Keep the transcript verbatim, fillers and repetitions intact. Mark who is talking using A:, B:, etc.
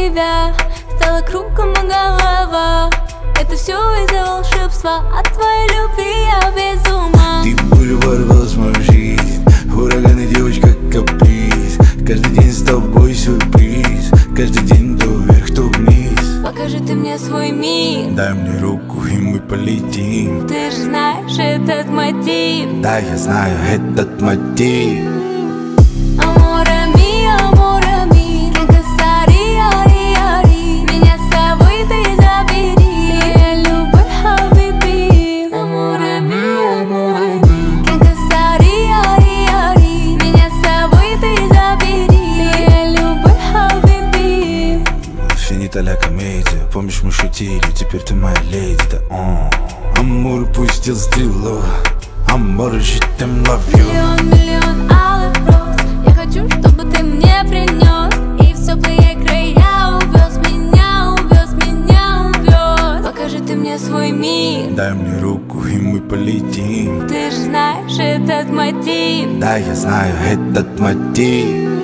A: тебя стала кругом голова. Это все из-за волшебства, от твоей любви я без ума.
B: Ты буря ворвалась в мою жизнь, ураган и девочка каприз. Каждый день с тобой сюрприз, каждый день то вверх, то вниз.
A: Покажи ты мне свой мир,
B: дай мне руку и мы полетим.
A: ты же знаешь этот мотив.
B: Да, я знаю этот мотив.
A: Амора ми, амора ми, касари, ари, ари. Меня с собой ты забери, ты любовь, хабиби. Амора ми, амора ми, касари, ари, ари. Меня с собой ты забери, ты любовь, хабиби.
B: Финита ля комедия, помнишь мы шутили, теперь ты моя леди, да о. Амур пустил стрелу, амор, je t'aime, love you.
A: Миллион, миллион алых роз, я хочу, чтобы ты мне принес и в теплые края увез меня, увез меня, увез. Покажи ты мне свой мир,
B: дай мне руку и мы полетим.
A: ты же знаешь этот мотив.
B: Да, я знаю этот мотив.